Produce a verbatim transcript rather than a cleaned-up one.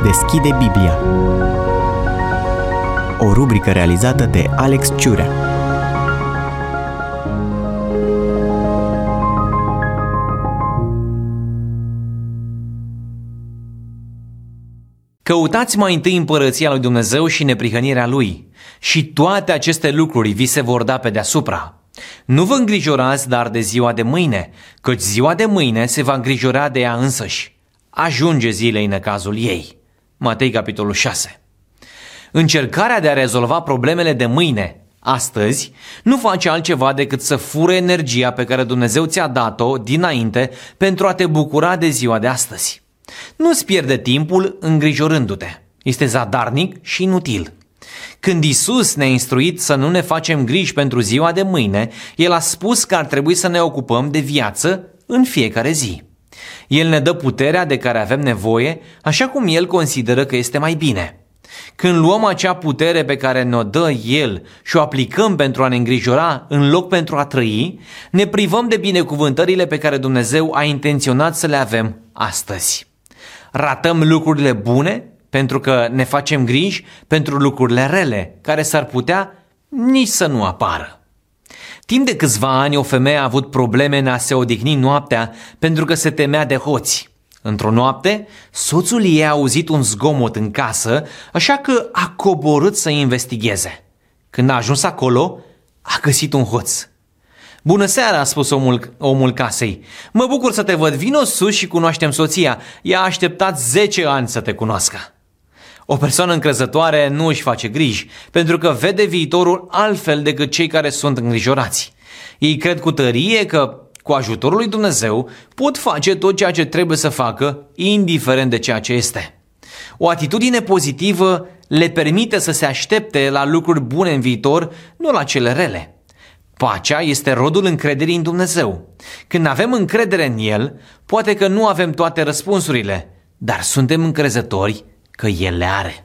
Deschide Biblia. O rubrică realizată de Alex Ciurea. Căutați mai întâi împărăția lui Dumnezeu și neprihănirea Lui, și toate aceste lucruri vi se vor da pe deasupra. Nu vă îngrijorați dar de ziua de mâine, căci ziua de mâine se va îngrijora de ea însăși. Ajunge zilei necazul ei. Matei, capitolul șase. Încercarea de a rezolva problemele de mâine, astăzi, nu face altceva decât să fure energia pe care Dumnezeu ți-a dat-o dinainte pentru a te bucura de ziua de astăzi. Nu-ți pierde timpul îngrijorându-te. Este zadarnic și inutil. Când Iisus ne-a instruit să nu ne facem griji pentru ziua de mâine, El a spus că ar trebui să ne ocupăm de viață în fiecare zi. El ne dă puterea de care avem nevoie, așa cum El consideră că este mai bine. Când luăm acea putere pe care ne-o dă El și o aplicăm pentru a ne îngrijora în loc pentru a trăi, ne privăm de binecuvântările pe care Dumnezeu a intenționat să le avem astăzi. Ratăm lucrurile bune pentru că ne facem griji pentru lucrurile rele, care s-ar putea nici să nu apară. Timp de câțiva ani, o femeie a avut probleme în a se odihni noaptea pentru că se temea de hoți. Într-o noapte, soțul ei a auzit un zgomot în casă, așa că a coborât să investigheze. Când a ajuns acolo, a găsit un hoț. "Bună seara," a spus omul, omul casei. "Mă bucur să te văd, vino sus și cunoaștem soția. Ea a așteptat zece ani să te cunoască." O persoană încrezătoare nu își face griji, pentru că vede viitorul altfel decât cei care sunt îngrijorați. Ei cred cu tărie că, cu ajutorul lui Dumnezeu, pot face tot ceea ce trebuie să facă, indiferent de ceea ce este. O atitudine pozitivă le permite să se aștepte la lucruri bune în viitor, nu la cele rele. Pacea este rodul încrederii în Dumnezeu. Când avem încredere în El, poate că nu avem toate răspunsurile, dar suntem încrezători că El le are.